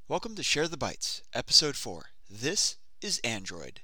Welcome to Share the Bytes, Episode 4. This is Android.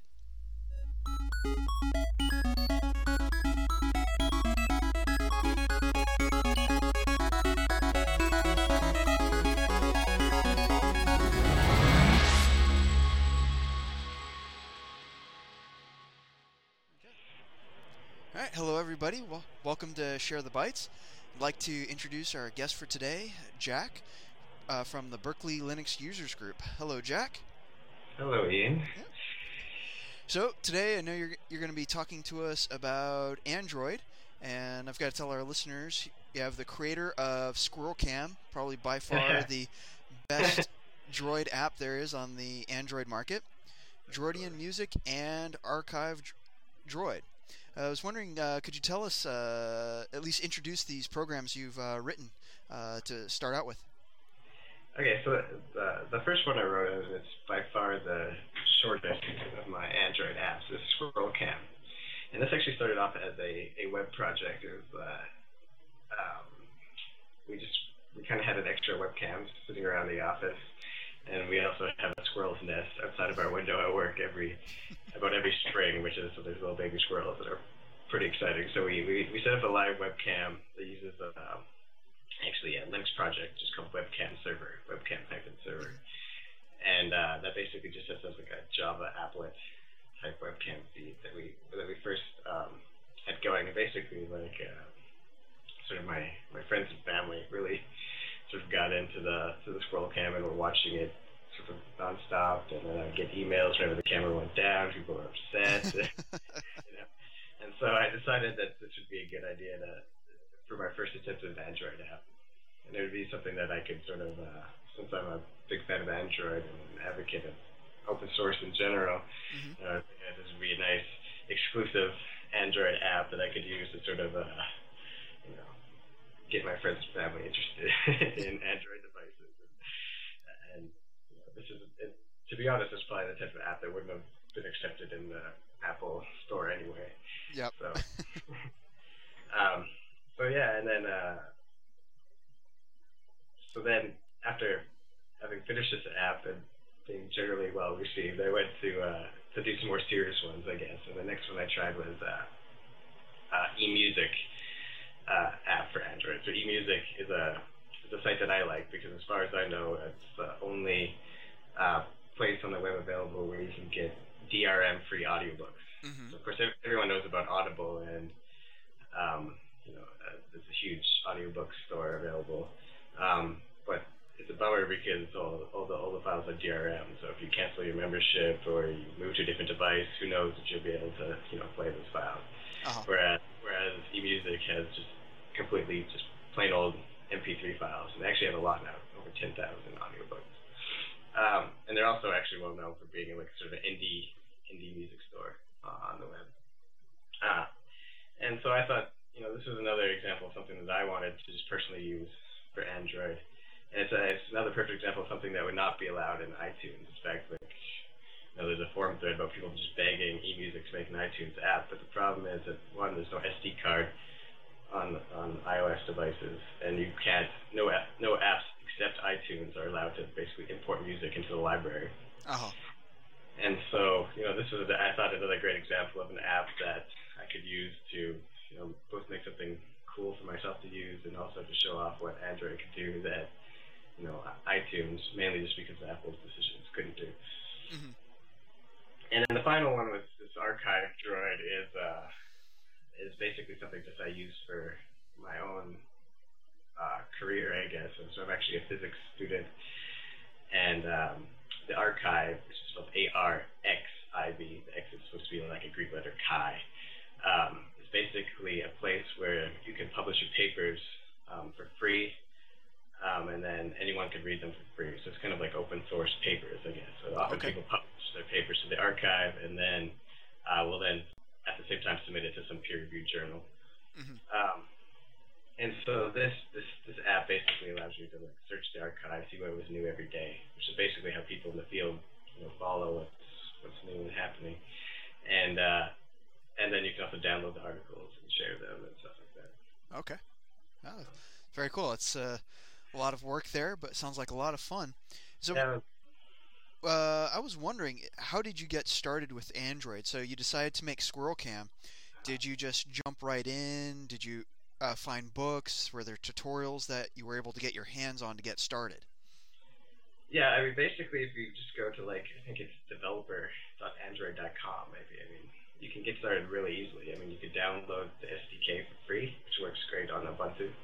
Alright, hello everybody. Welcome to Share the Bytes. I'd like to introduce our guest for today, Jack, from the Berkeley Linux Users Group. Hello, Jack. Hello, Ian. Yeah. So today, I know you're going to be talking to us about Android, and I've got to tell our listeners you have the creator of SquirrelCam, probably by far the best Droid app there is on the Android market, Droidian Music, and Archive Droid. I was wondering, could you tell us, at least introduce these programs you've written to start out with? Okay, so the first one I wrote is by far the shortest of my Android apps, is SquirrelCam. And this actually started off as a web project. It was, we kind of had an extra webcam sitting around the office, and we also have a squirrel's nest outside of our window at work about every spring, so there's little baby squirrels that are pretty exciting. So we set up a live webcam that uses actually a Linux project just called Webcam Python server, and that basically just sets up like a Java applet type webcam feed that we first had going. And basically, like sort of my friends and family really sort of got into the SquirrelCam and were watching it sort of nonstop. And then I'd get emails whenever the camera went down. People were upset, And so I decided that this would be a good idea for my first attempt at an Android app. And it would be something that I could sort of, since I'm a big fan of Android and an advocate of open source in general, this would be a nice exclusive Android app that I could use to sort of, get my friends and family interested in Android devices. And to be honest, it's probably the type of app that wouldn't have been accepted in the Apple Store anyway. Yep. So, and then. So then, after having finished this app and being generally well received, I went to do some more serious ones, I guess. And the next one I tried was eMusic app for Android. So eMusic is a site that I like because, as far as I know, it's the only place on the web available where you can get DRM-free audiobooks. Mm-hmm. So of course, everyone knows about Audible, and there's a huge audiobook store available. But it's a bummer because all the files are DRM. So if you cancel your membership or you move to a different device, who knows if you'll be able to play those files. Uh-huh. Whereas eMusic has just completely just plain old MP3 files, and they actually have a lot now, over 10,000 audiobooks. And they're also actually well known for being like sort of an indie music store on the web. And so I thought, this was another example of something that I wanted to just personally use for Android. And it's another perfect example of something that would not be allowed in iTunes. In fact, there's a forum thread about people just begging eMusic to make an iTunes app, but the problem is that, one, there's no SD card on iOS devices, and you can't, no apps except iTunes are allowed to basically import music into the library. Uh-huh. And so, this was, I thought, another great example of an app that I could use to, both make something cool for myself to use and also to show off what Android could do that, iTunes, mainly just because of Apple's decisions, couldn't do. Mm-hmm. And then the final one was this Archive Droid is basically something that I use for my own career, I guess. And so I'm actually a physics student, and the Archive, which is spelled ARXIV, the X is supposed to be like a Greek letter chi, is basically a place where you can publish your papers for free, and then anyone can read them for free. So it's kind of like open source papers, I guess. So often people publish their papers to the Archive, and then will then at the same time submit it to some peer-reviewed journal. Mm-hmm. And so this app basically allows you to search the Archive, see what was new every day, which is basically how people in the field follow what's new and happening, and then you can also download the articles and share them and stuff like that. Okay, very cool. It's a lot of work there, but it sounds like a lot of fun. So, yeah, I was wondering, how did you get started with Android? So you decided to make Squirrel Cam. Did you just jump right in? Did you find books? Were there tutorials that you were able to get your hands on to get started? Yeah, I mean, basically, if you just go to, like, I think it's developer.android.com, maybe. I mean, you can get started really easily. I mean, you could download the SDK for free, which works great on Ubuntu.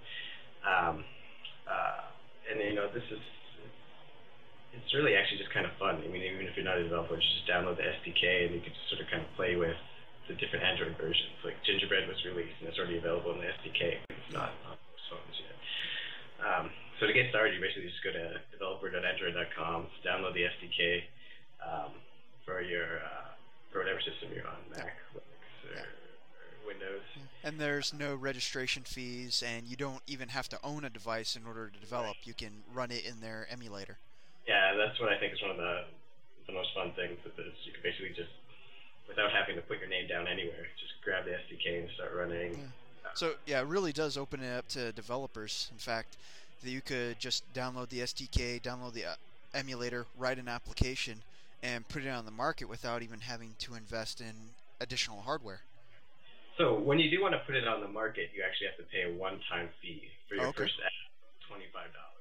And, you know, it's really actually just kind of fun. I mean, even if you're not a developer, you just download the SDK and you can just sort of kind of play with the different Android versions. Like Gingerbread was released and it's already available in the SDK. It's not on those phones yet. So to get started, you basically just go to developer.android.com, download the SDK for your for whatever system you're on, Mac, Linux, or Windows. And there's no registration fees, and you don't even have to own a device in order to develop. You can run it in their emulator. Yeah, that's what I think is one of the most fun things with this. You can basically just, without having to put your name down anywhere, just grab the SDK and start running. Yeah. So, yeah, it really does open it up to developers. In fact, that you could just download the SDK, download the emulator, write an application, and put it on the market without even having to invest in additional hardware. So when you do want to put it on the market, you actually have to pay a one-time fee for your first app, $25,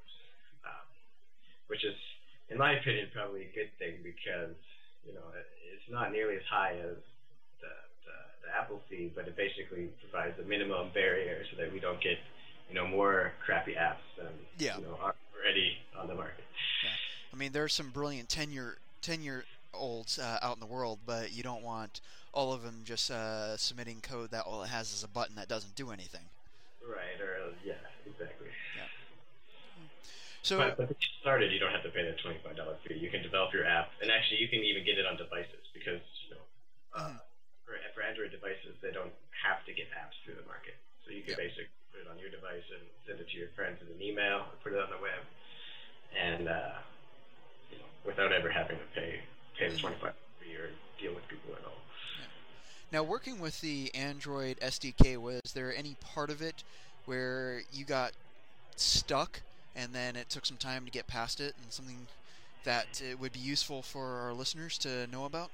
which is, in my opinion, probably a good thing because, you know, it's not nearly as high as the Apple fee, but it basically provides a minimum barrier so that we don't get, you know, more crappy apps than you know, are already on the market. Yeah. I mean, there are some brilliant 10-year-olds out in the world, but you don't want all of them just submitting code that all it has is a button that doesn't do anything. Right, or yeah, exactly. Yeah. So, but to get started, you don't have to pay that $25 fee. You can develop your app, and actually, you can even get it on devices because, you know, for Android devices, they don't have to get apps through the market. So you can basically put it on your device and send it to your friends in an email, or put it on the web, and you know, without ever having to pay the $25 fee or deal with Google at all. Now, working with the Android SDK, was there any part of it where you got stuck and then it took some time to get past it, and something that would be useful for our listeners to know about?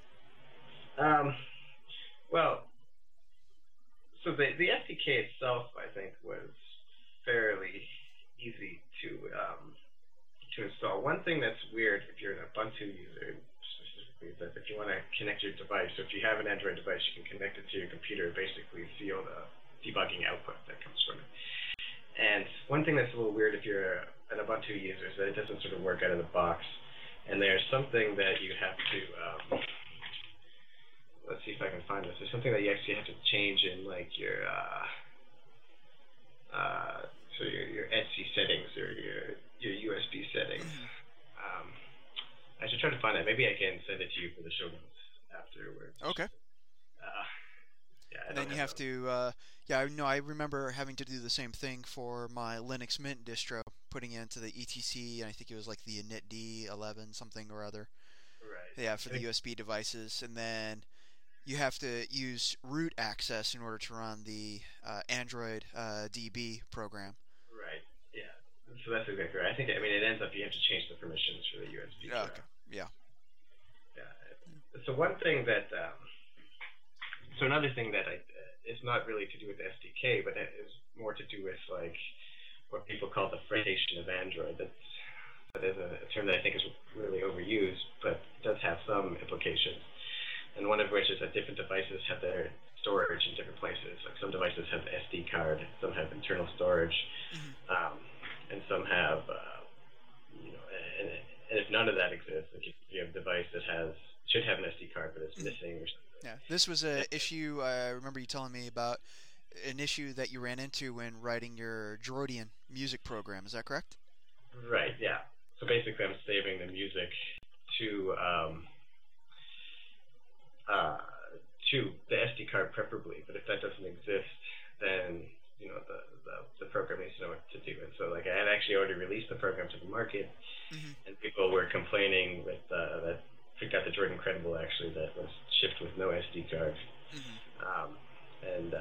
Well, so the SDK itself, I think, was fairly easy to install. One thing that's weird if you're an Ubuntu user, is that if you want to connect your device, so if you have an Android device, you can connect it to your computer and basically see all the debugging output that comes from it. And one thing that's a little weird if you're an Ubuntu user is that it doesn't sort of work out of the box. And there's something that you have to, let's see if I can find this. There's something that you actually have to change in, like, your Etsy settings or your USB settings. I should try to find that. Maybe I can send it to you for the show notes afterwards. Okay. Yeah. And then you have to, I remember having to do the same thing for my Linux Mint distro, putting it into the ETC, and I think it was like the initd 11 something or other. Right. Yeah, for the USB devices, and then you have to use root access in order to run the Android DB program. Right. Yeah. So that's exactly right. I mean, it ends up you have to change the permissions for the USB. Okay. Yeah. Yeah. So one thing that, so another thing that it's not really to do with the SDK, but it is more to do with, like, what people call the fragmentation of Android. That is a term that I think is really overused, but does have some implications. And one of which is that different devices have their storage in different places. Like some devices have an SD card, some have internal storage, and some have, and if none of that exists, like if you have a device that should have an SD card but it's missing or something. Yeah, this was an issue. I remember you telling me about an issue that you ran into when writing your Droidian music program. Is that correct? Right. Yeah. So basically, I'm saving the music to the SD card preferably, but if that doesn't exist, then the program needs to know what to do. And so, like, I had actually already released the program to the market, and people were complaining with that we got the Droid Incredible actually that was shipped with no SD card, and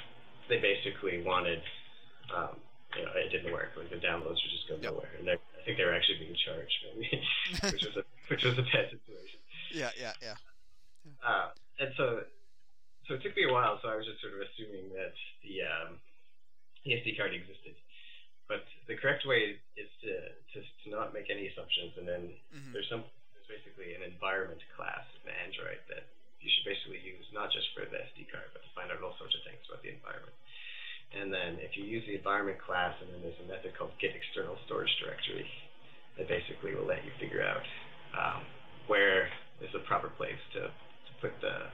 they basically wanted, it didn't work. Like the downloads would just go nowhere, and I think think they were actually being charged, maybe, which was a bad situation. Yeah. And so it took me a while. So I was just sort of assuming that the SD card existed. But the correct way is to not make any assumptions, and then there's basically an environment class in Android that you should basically use not just for the SD card, but to find out all sorts of things about the environment. And then if you use the environment class, and then there's a method called get external storage directory that basically will let you figure out where is the proper place to put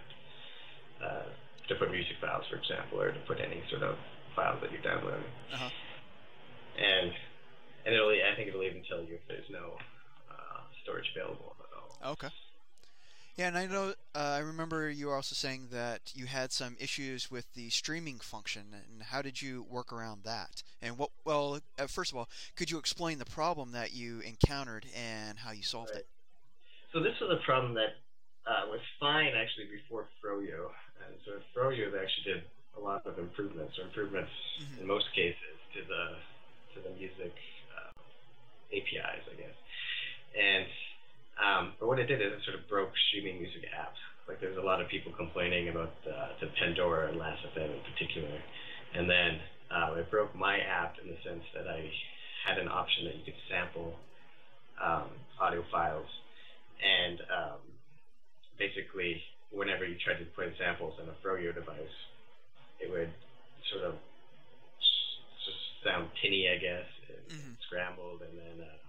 to put music files, for example, or to put any sort of files that you're downloading. And I think it'll even tell you if there's no storage available at all. Okay. Yeah, and I know I remember you were also saying that you had some issues with the streaming function, and how did you work around that? And first of all, could you explain the problem that you encountered and how you solved it? So this was a problem that was fine actually before Froyo, and so Froyo actually did a lot of improvements, in most cases to the music APIs, I guess. And but what it did is it sort of broke streaming music apps. Like there's a lot of people complaining about to Pandora and Last.fm in particular, and then it broke my app in the sense that I had an option that you could sample audio files, and basically whenever you tried to play samples on a Froyo device, it would sort of just sound tinny, I guess, and scrambled, and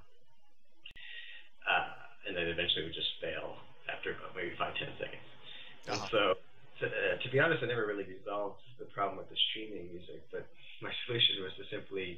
then eventually would just fail after about maybe 5-10 seconds. And so to be honest, I never really resolved the problem with the streaming music, but my solution was to simply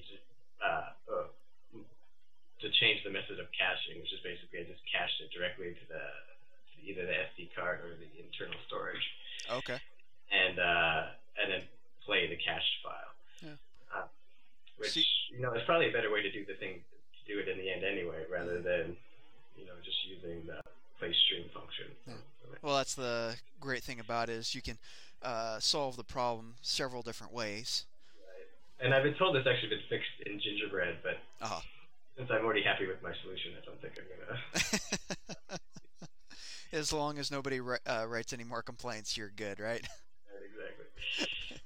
to change the method of caching, which is basically I just cached it directly to either the SD card or the internal storage. Okay. And then play the cached file. Yeah. Which is probably a better way to do it in the end anyway, rather than just using the play stream function. Yeah. Well, that's the great thing about it is you can solve the problem several different ways. Right. And I've been told it's actually been fixed in Gingerbread, but since I'm already happy with my solution, I don't think I'm gonna. As long as nobody writes any more complaints, you're good, right? Exactly.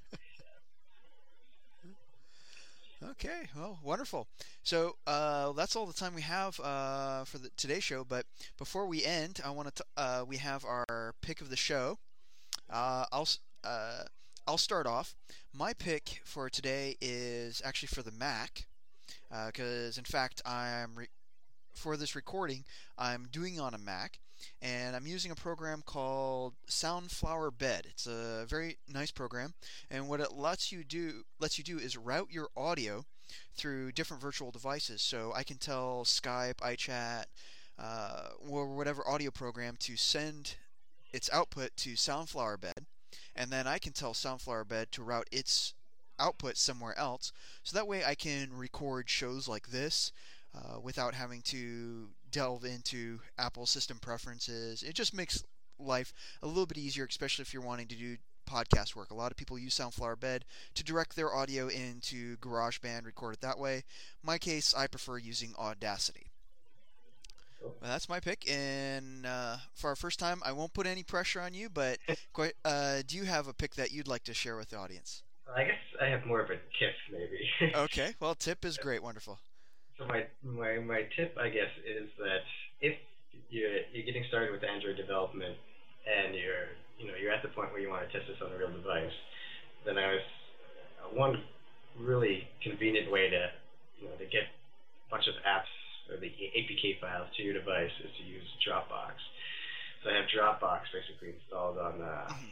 Okay, well, wonderful. So that's all the time we have for today's show. But before we end, I want to we have our pick of the show. I'll start off. My pick for today is actually for the Mac, because in fact for this recording I'm doing on a Mac. And I'm using a program called Soundflower Bed. It's a very nice program, and what it lets you do is route your audio through different virtual devices. So I can tell Skype, iChat, or whatever audio program to send its output to Soundflower Bed, and then I can tell Soundflower Bed to route its output somewhere else. So that way I can record shows like this without having to delve into Apple system preferences. It just makes life a little bit easier, especially if you're wanting to do podcast work. A lot of people use Soundflower Bed to direct their audio into GarageBand, record it that way. In my case, I prefer using Audacity. Well, that's my pick, and for our first time, I won't put any pressure on you, but do you have a pick that you'd like to share with the audience? I guess I have more of a tip, maybe. Okay, well, tip is great, wonderful. So my tip, I guess, is that if you're getting started with Android development and you're at the point where you want to test this on a real device, then one really convenient way to get a bunch of apps or the APK files to your device is to use Dropbox. So I have Dropbox basically installed on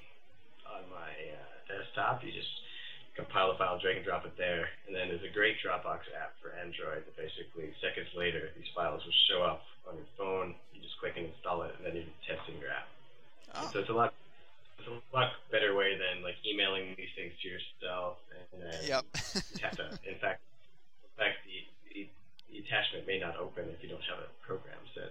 my desktop. You just compile a file, drag and drop it there, and then there's a great Dropbox app for Android that basically seconds later these files will show up on your phone. You just click and install it, and then you're testing your app. So it's a lot better way than like emailing these things to yourself, and then you have to. In fact, the attachment may not open if you don't have a program set.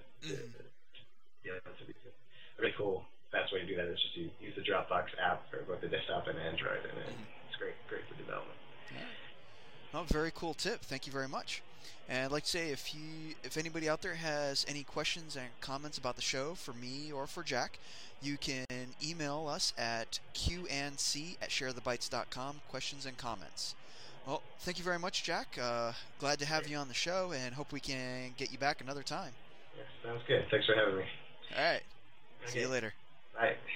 It's a really cool, fast way to do that is just to use the Dropbox app for both the desktop and Android, and then it's great for development. Yeah. Well, very cool tip. Thank you very much. And I'd like to say, if anybody out there has any questions and comments about the show for me or for Jack, you can email us at qnc@sharethebytes.com, questions and comments. Well, thank you very much, Jack. Glad to have you on the show, and hope we can get you back another time. Yeah, sounds good. Thanks for having me. All right. Okay. See you later. Bye.